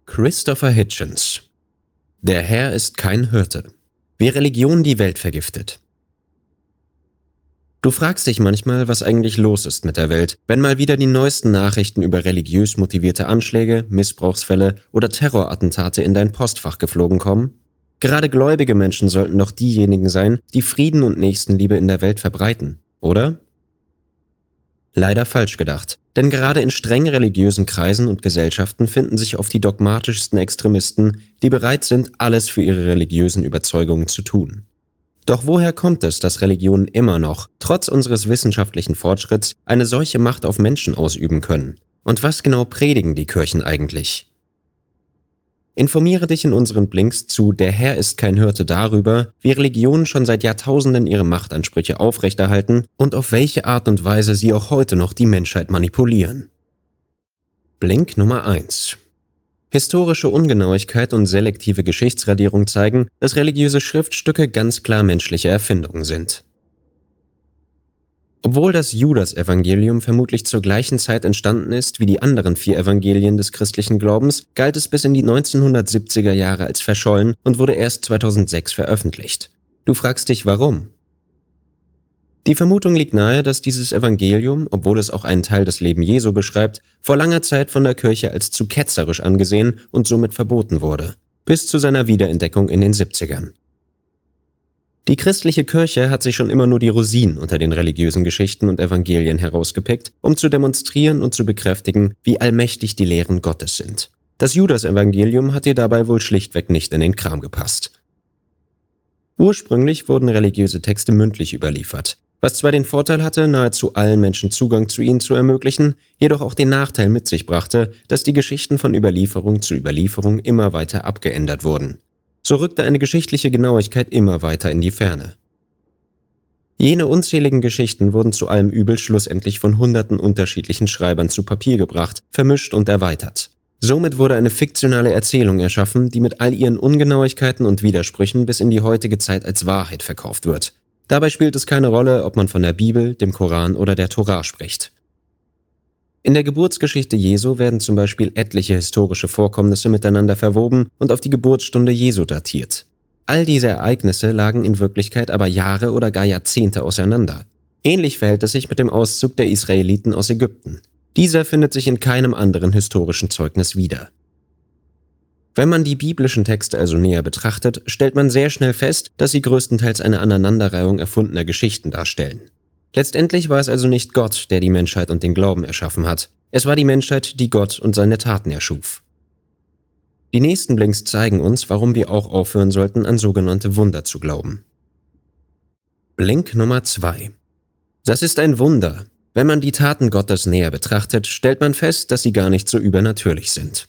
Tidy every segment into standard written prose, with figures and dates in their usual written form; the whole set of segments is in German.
Christopher Hitchens. Der Herr ist kein Hirte. Wie Religion die Welt vergiftet. Du fragst dich manchmal, was eigentlich los ist mit der Welt, wenn mal wieder die neuesten Nachrichten über religiös motivierte Anschläge, Missbrauchsfälle oder Terrorattentate in dein Postfach geflogen kommen? Gerade gläubige Menschen sollten doch diejenigen sein, die Frieden und Nächstenliebe in der Welt verbreiten, oder? Leider falsch gedacht. Denn gerade in streng religiösen Kreisen und Gesellschaften finden sich oft die dogmatischsten Extremisten, die bereit sind, alles für ihre religiösen Überzeugungen zu tun. Doch woher kommt es, dass Religionen immer noch, trotz unseres wissenschaftlichen Fortschritts, eine solche Macht auf Menschen ausüben können? Und was genau predigen die Kirchen eigentlich? Informiere dich in unseren Blinks zu Der Herr ist kein Hirte darüber, wie Religionen schon seit Jahrtausenden ihre Machtansprüche aufrechterhalten und auf welche Art und Weise sie auch heute noch die Menschheit manipulieren. Blink Nummer 1. Historische Ungenauigkeit und selektive Geschichtsradierung zeigen, dass religiöse Schriftstücke ganz klar menschliche Erfindungen sind. Obwohl das Judas-Evangelium vermutlich zur gleichen Zeit entstanden ist wie die anderen 4 Evangelien des christlichen Glaubens, galt es bis in die 1970er Jahre als verschollen und wurde erst 2006 veröffentlicht. Du fragst dich, warum? Die Vermutung liegt nahe, dass dieses Evangelium, obwohl es auch einen Teil des Lebens Jesu beschreibt, vor langer Zeit von der Kirche als zu ketzerisch angesehen und somit verboten wurde, bis zu seiner Wiederentdeckung in den 70ern. Die christliche Kirche hat sich schon immer nur die Rosinen unter den religiösen Geschichten und Evangelien herausgepickt, um zu demonstrieren und zu bekräftigen, wie allmächtig die Lehren Gottes sind. Das Judas-Evangelium hat ihr dabei wohl schlichtweg nicht in den Kram gepasst. Ursprünglich wurden religiöse Texte mündlich überliefert, was zwar den Vorteil hatte, nahezu allen Menschen Zugang zu ihnen zu ermöglichen, jedoch auch den Nachteil mit sich brachte, dass die Geschichten von Überlieferung zu Überlieferung immer weiter abgeändert wurden. So rückte eine geschichtliche Genauigkeit immer weiter in die Ferne. Jene unzähligen Geschichten wurden zu allem Übel schlussendlich von hunderten unterschiedlichen Schreibern zu Papier gebracht, vermischt und erweitert. Somit wurde eine fiktionale Erzählung erschaffen, die mit all ihren Ungenauigkeiten und Widersprüchen bis in die heutige Zeit als Wahrheit verkauft wird. Dabei spielt es keine Rolle, ob man von der Bibel, dem Koran oder der Tora spricht. In der Geburtsgeschichte Jesu werden zum Beispiel etliche historische Vorkommnisse miteinander verwoben und auf die Geburtsstunde Jesu datiert. All diese Ereignisse lagen in Wirklichkeit aber Jahre oder gar Jahrzehnte auseinander. Ähnlich verhält es sich mit dem Auszug der Israeliten aus Ägypten. Dieser findet sich in keinem anderen historischen Zeugnis wieder. Wenn man die biblischen Texte also näher betrachtet, stellt man sehr schnell fest, dass sie größtenteils eine Aneinanderreihung erfundener Geschichten darstellen. Letztendlich war es also nicht Gott, der die Menschheit und den Glauben erschaffen hat. Es war die Menschheit, die Gott und seine Taten erschuf. Die nächsten Blinks zeigen uns, warum wir auch aufhören sollten, an sogenannte Wunder zu glauben. Blink Nummer 2. Das ist ein Wunder. Wenn man die Taten Gottes näher betrachtet, stellt man fest, dass sie gar nicht so übernatürlich sind.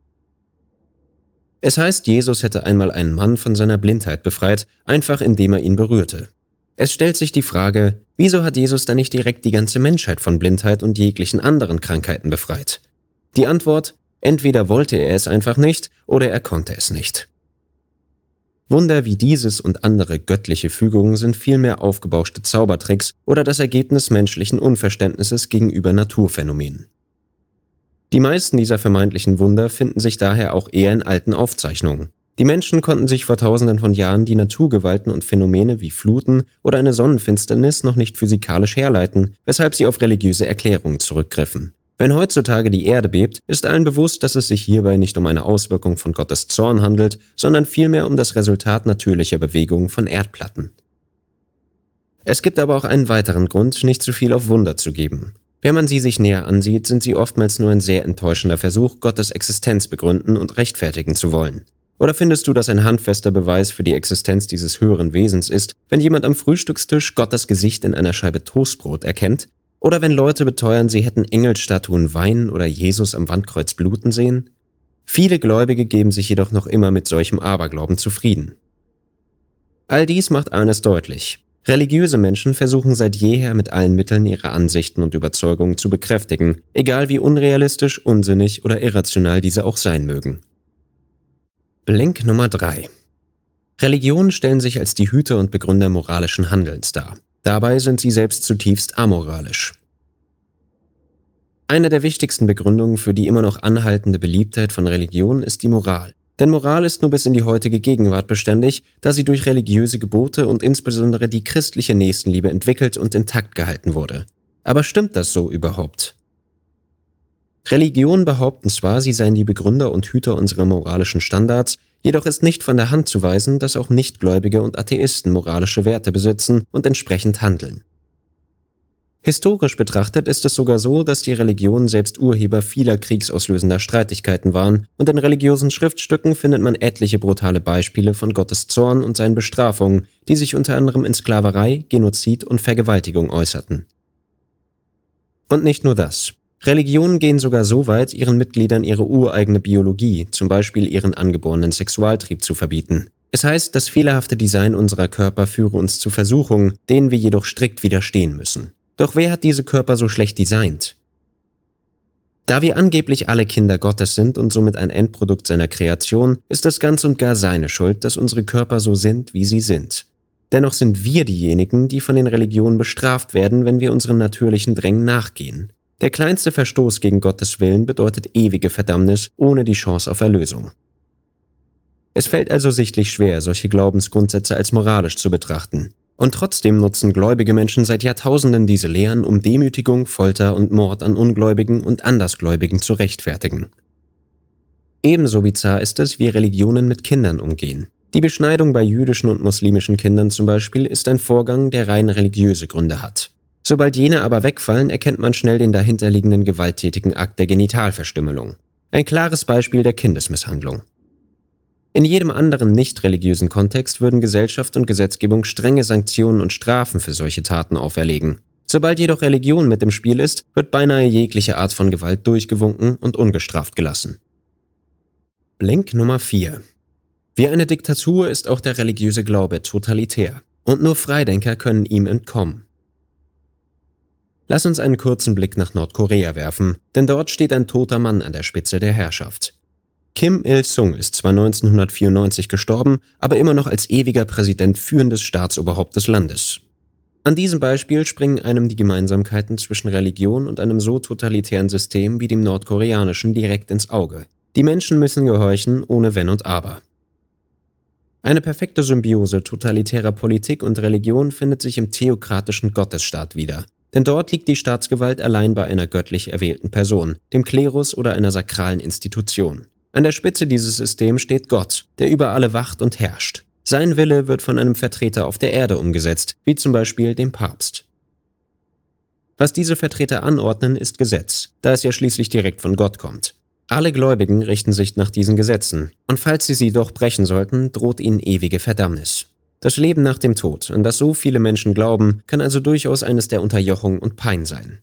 Es heißt, Jesus hätte einmal einen Mann von seiner Blindheit befreit, einfach indem er ihn berührte. Es stellt sich die Frage, wieso hat Jesus dann nicht direkt die ganze Menschheit von Blindheit und jeglichen anderen Krankheiten befreit? Die Antwort: Entweder wollte er es einfach nicht oder er konnte es nicht. Wunder wie dieses und andere göttliche Fügungen sind vielmehr aufgebauschte Zaubertricks oder das Ergebnis menschlichen Unverständnisses gegenüber Naturphänomenen. Die meisten dieser vermeintlichen Wunder finden sich daher auch eher in alten Aufzeichnungen. Die Menschen konnten sich vor Tausenden von Jahren die Naturgewalten und Phänomene wie Fluten oder eine Sonnenfinsternis noch nicht physikalisch herleiten, weshalb sie auf religiöse Erklärungen zurückgriffen. Wenn heutzutage die Erde bebt, ist allen bewusst, dass es sich hierbei nicht um eine Auswirkung von Gottes Zorn handelt, sondern vielmehr um das Resultat natürlicher Bewegungen von Erdplatten. Es gibt aber auch einen weiteren Grund, nicht zu viel auf Wunder zu geben. Wenn man sie sich näher ansieht, sind sie oftmals nur ein sehr enttäuschender Versuch, Gottes Existenz begründen und rechtfertigen zu wollen. Oder findest du, dass ein handfester Beweis für die Existenz dieses höheren Wesens ist, wenn jemand am Frühstückstisch Gottes Gesicht in einer Scheibe Toastbrot erkennt? Oder wenn Leute beteuern, sie hätten Engelstatuen weinen oder Jesus am Wandkreuz bluten sehen? Viele Gläubige geben sich jedoch noch immer mit solchem Aberglauben zufrieden. All dies macht eines deutlich: Religiöse Menschen versuchen seit jeher mit allen Mitteln ihre Ansichten und Überzeugungen zu bekräftigen, egal wie unrealistisch, unsinnig oder irrational diese auch sein mögen. Blink Nummer 3. Religionen stellen sich als die Hüter und Begründer moralischen Handelns dar. Dabei sind sie selbst zutiefst amoralisch. Eine der wichtigsten Begründungen für die immer noch anhaltende Beliebtheit von Religion ist die Moral. Denn Moral ist nur bis in die heutige Gegenwart beständig, da sie durch religiöse Gebote und insbesondere die christliche Nächstenliebe entwickelt und intakt gehalten wurde. Aber stimmt das so überhaupt? Religionen behaupten zwar, sie seien die Begründer und Hüter unserer moralischen Standards, jedoch ist nicht von der Hand zu weisen, dass auch Nichtgläubige und Atheisten moralische Werte besitzen und entsprechend handeln. Historisch betrachtet ist es sogar so, dass die Religionen selbst Urheber vieler kriegsauslösender Streitigkeiten waren, und in religiösen Schriftstücken findet man etliche brutale Beispiele von Gottes Zorn und seinen Bestrafungen, die sich unter anderem in Sklaverei, Genozid und Vergewaltigung äußerten. Und nicht nur das. Religionen gehen sogar so weit, ihren Mitgliedern ihre ureigene Biologie, zum Beispiel ihren angeborenen Sexualtrieb, zu verbieten. Es heißt, das fehlerhafte Design unserer Körper führe uns zu Versuchungen, denen wir jedoch strikt widerstehen müssen. Doch wer hat diese Körper so schlecht designt? Da wir angeblich alle Kinder Gottes sind und somit ein Endprodukt seiner Kreation, ist es ganz und gar seine Schuld, dass unsere Körper so sind, wie sie sind. Dennoch sind wir diejenigen, die von den Religionen bestraft werden, wenn wir unseren natürlichen Drängen nachgehen. Der kleinste Verstoß gegen Gottes Willen bedeutet ewige Verdammnis ohne die Chance auf Erlösung. Es fällt also sichtlich schwer, solche Glaubensgrundsätze als moralisch zu betrachten. Und trotzdem nutzen gläubige Menschen seit Jahrtausenden diese Lehren, um Demütigung, Folter und Mord an Ungläubigen und Andersgläubigen zu rechtfertigen. Ebenso bizarr ist es, wie Religionen mit Kindern umgehen. Die Beschneidung bei jüdischen und muslimischen Kindern zum Beispiel ist ein Vorgang, der rein religiöse Gründe hat. Sobald jene aber wegfallen, erkennt man schnell den dahinterliegenden gewalttätigen Akt der Genitalverstümmelung. Ein klares Beispiel der Kindesmisshandlung. In jedem anderen nicht-religiösen Kontext würden Gesellschaft und Gesetzgebung strenge Sanktionen und Strafen für solche Taten auferlegen. Sobald jedoch Religion mit im Spiel ist, wird beinahe jegliche Art von Gewalt durchgewunken und ungestraft gelassen. Blink Nummer 4. Wie eine Diktatur ist auch der religiöse Glaube totalitär. Und nur Freidenker können ihm entkommen. Lass uns einen kurzen Blick nach Nordkorea werfen, denn dort steht ein toter Mann an der Spitze der Herrschaft. Kim Il-sung ist zwar 1994 gestorben, aber immer noch als ewiger Präsident führendes Staatsoberhaupt des Landes. An diesem Beispiel springen einem die Gemeinsamkeiten zwischen Religion und einem so totalitären System wie dem nordkoreanischen direkt ins Auge. Die Menschen müssen gehorchen, ohne Wenn und Aber. Eine perfekte Symbiose totalitärer Politik und Religion findet sich im theokratischen Gottesstaat wieder. Denn dort liegt die Staatsgewalt allein bei einer göttlich erwählten Person, dem Klerus oder einer sakralen Institution. An der Spitze dieses Systems steht Gott, der über alle wacht und herrscht. Sein Wille wird von einem Vertreter auf der Erde umgesetzt, wie zum Beispiel dem Papst. Was diese Vertreter anordnen, ist Gesetz, da es ja schließlich direkt von Gott kommt. Alle Gläubigen richten sich nach diesen Gesetzen, und falls sie doch brechen sollten, droht ihnen ewige Verdammnis. Das Leben nach dem Tod, an das so viele Menschen glauben, kann also durchaus eines der Unterjochung und Pein sein.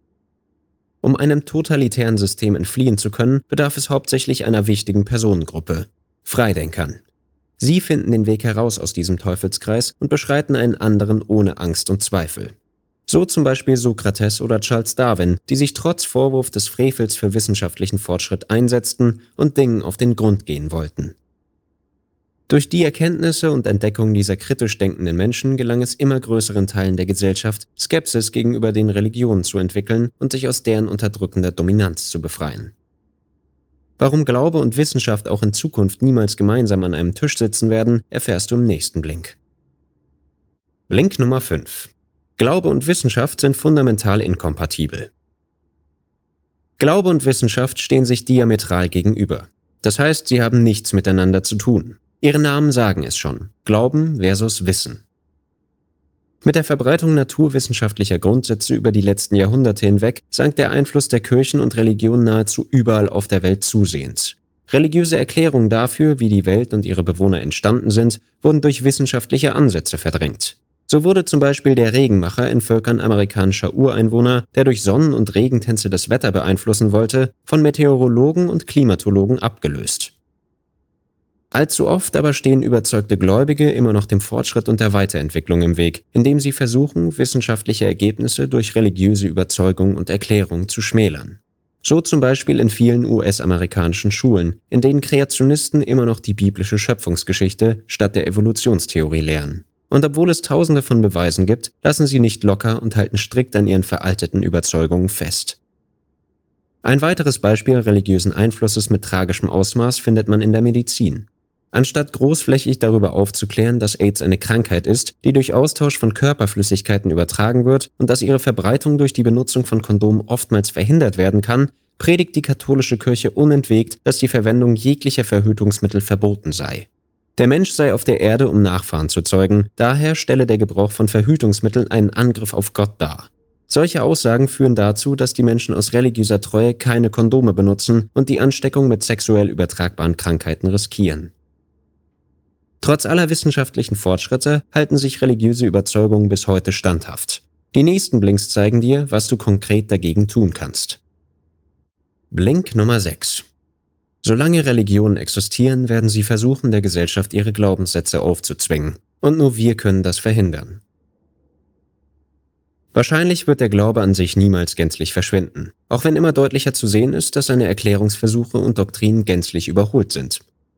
Um einem totalitären System entfliehen zu können, bedarf es hauptsächlich einer wichtigen Personengruppe: Freidenkern. Sie finden den Weg heraus aus diesem Teufelskreis und beschreiten einen anderen ohne Angst und Zweifel. So zum Beispiel Sokrates oder Charles Darwin, die sich trotz Vorwurf des Frevels für wissenschaftlichen Fortschritt einsetzten und Dingen auf den Grund gehen wollten. Durch die Erkenntnisse und Entdeckung dieser kritisch denkenden Menschen gelang es immer größeren Teilen der Gesellschaft, Skepsis gegenüber den Religionen zu entwickeln und sich aus deren unterdrückender Dominanz zu befreien. Warum Glaube und Wissenschaft auch in Zukunft niemals gemeinsam an einem Tisch sitzen werden, erfährst du im nächsten Blink. Blink Nummer 5. Glaube und Wissenschaft sind fundamental inkompatibel. Glaube und Wissenschaft stehen sich diametral gegenüber. Das heißt, sie haben nichts miteinander zu tun. Ihre Namen sagen es schon: Glauben versus Wissen. Mit der Verbreitung naturwissenschaftlicher Grundsätze über die letzten Jahrhunderte hinweg sank der Einfluss der Kirchen und Religionen nahezu überall auf der Welt zusehends. Religiöse Erklärungen dafür, wie die Welt und ihre Bewohner entstanden sind, wurden durch wissenschaftliche Ansätze verdrängt. So wurde zum Beispiel der Regenmacher in Völkern amerikanischer Ureinwohner, der durch Sonnen- und Regentänze das Wetter beeinflussen wollte, von Meteorologen und Klimatologen abgelöst. Allzu oft aber stehen überzeugte Gläubige immer noch dem Fortschritt und der Weiterentwicklung im Weg, indem sie versuchen, wissenschaftliche Ergebnisse durch religiöse Überzeugung und Erklärung zu schmälern. So zum Beispiel in vielen US-amerikanischen Schulen, in denen Kreationisten immer noch die biblische Schöpfungsgeschichte statt der Evolutionstheorie lehren. Und obwohl es Tausende von Beweisen gibt, lassen sie nicht locker und halten strikt an ihren veralteten Überzeugungen fest. Ein weiteres Beispiel religiösen Einflusses mit tragischem Ausmaß findet man in der Medizin. Anstatt großflächig darüber aufzuklären, dass AIDS eine Krankheit ist, die durch Austausch von Körperflüssigkeiten übertragen wird und dass ihre Verbreitung durch die Benutzung von Kondomen oftmals verhindert werden kann, predigt die katholische Kirche unentwegt, dass die Verwendung jeglicher Verhütungsmittel verboten sei. Der Mensch sei auf der Erde, um Nachfahren zu zeugen, daher stelle der Gebrauch von Verhütungsmitteln einen Angriff auf Gott dar. Solche Aussagen führen dazu, dass die Menschen aus religiöser Treue keine Kondome benutzen und die Ansteckung mit sexuell übertragbaren Krankheiten riskieren. Trotz aller wissenschaftlichen Fortschritte halten sich religiöse Überzeugungen bis heute standhaft. Die nächsten Blinks zeigen dir, was du konkret dagegen tun kannst. Blink Nummer 6. Solange Religionen existieren, werden sie versuchen, der Gesellschaft ihre Glaubenssätze aufzuzwingen. Und nur wir können das verhindern. Wahrscheinlich wird der Glaube an sich niemals gänzlich verschwinden, auch wenn immer deutlicher zu sehen ist, dass seine Erklärungsversuche und Doktrinen gänzlich überholt sind.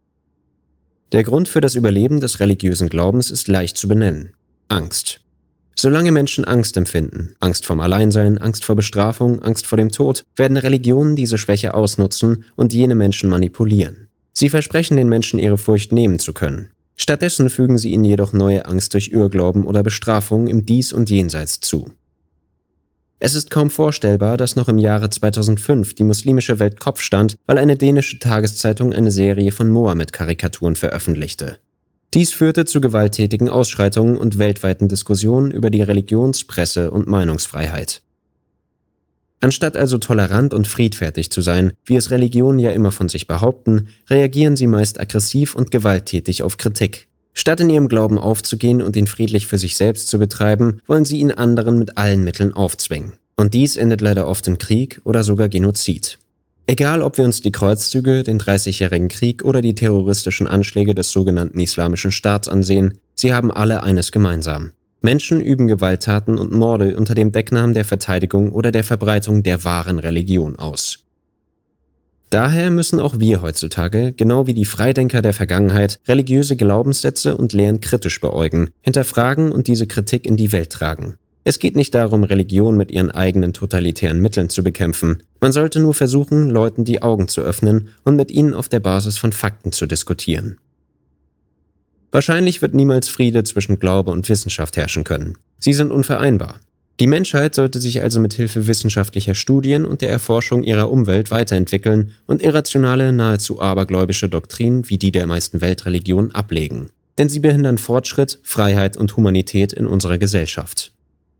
Der Grund für das Überleben des religiösen Glaubens ist leicht zu benennen: Angst. Solange Menschen Angst empfinden, Angst vorm Alleinsein, Angst vor Bestrafung, Angst vor dem Tod, werden Religionen diese Schwäche ausnutzen und jene Menschen manipulieren. Sie versprechen den Menschen, ihre Furcht nehmen zu können. Stattdessen fügen sie ihnen jedoch neue Angst durch Irrglauben oder Bestrafungen im Dies und Jenseits zu. Es ist kaum vorstellbar, dass noch im Jahre 2005 die muslimische Welt Kopf stand, weil eine dänische Tageszeitung eine Serie von Mohammed-Karikaturen veröffentlichte. Dies führte zu gewalttätigen Ausschreitungen und weltweiten Diskussionen über die Religions-, Presse- und Meinungsfreiheit. Anstatt also tolerant und friedfertig zu sein, wie es Religionen ja immer von sich behaupten, reagieren sie meist aggressiv und gewalttätig auf Kritik. Statt in ihrem Glauben aufzugehen und ihn friedlich für sich selbst zu betreiben, wollen sie ihn anderen mit allen Mitteln aufzwingen. Und dies endet leider oft in Krieg oder sogar Genozid. Egal, ob wir uns die Kreuzzüge, den 30-jährigen Krieg oder die terroristischen Anschläge des sogenannten Islamischen Staats ansehen, sie haben alle eines gemeinsam: Menschen üben Gewalttaten und Morde unter dem Decknamen der Verteidigung oder der Verbreitung der wahren Religion aus. Daher müssen auch wir heutzutage, genau wie die Freidenker der Vergangenheit, religiöse Glaubenssätze und Lehren kritisch beäugen, hinterfragen und diese Kritik in die Welt tragen. Es geht nicht darum, Religion mit ihren eigenen totalitären Mitteln zu bekämpfen. Man sollte nur versuchen, Leuten die Augen zu öffnen und mit ihnen auf der Basis von Fakten zu diskutieren. Wahrscheinlich wird niemals Friede zwischen Glaube und Wissenschaft herrschen können. Sie sind unvereinbar. Die Menschheit sollte sich also mit Hilfe wissenschaftlicher Studien und der Erforschung ihrer Umwelt weiterentwickeln und irrationale, nahezu abergläubische Doktrinen wie die der meisten Weltreligionen ablegen. Denn sie behindern Fortschritt, Freiheit und Humanität in unserer Gesellschaft.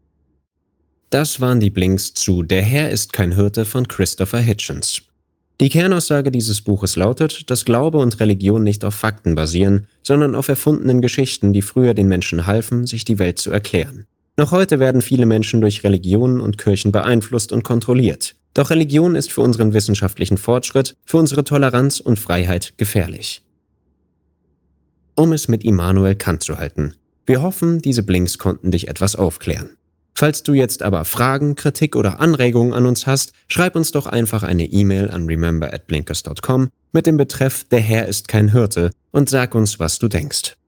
Das waren die Blinks zu Der Herr ist kein Hirte von Christopher Hitchens. Die Kernaussage dieses Buches lautet, dass Glaube und Religion nicht auf Fakten basieren, sondern auf erfundenen Geschichten, die früher den Menschen halfen, sich die Welt zu erklären. Noch heute werden viele Menschen durch Religionen und Kirchen beeinflusst und kontrolliert. Doch Religion ist für unseren wissenschaftlichen Fortschritt, für unsere Toleranz und Freiheit gefährlich. Um es mit Immanuel Kant zu halten: Wir hoffen, diese Blinks konnten dich etwas aufklären. Falls du jetzt aber Fragen, Kritik oder Anregungen an uns hast, schreib uns doch einfach eine E-Mail an remember@blinkist.com mit dem Betreff Der Herr ist kein Hirte und sag uns, was du denkst.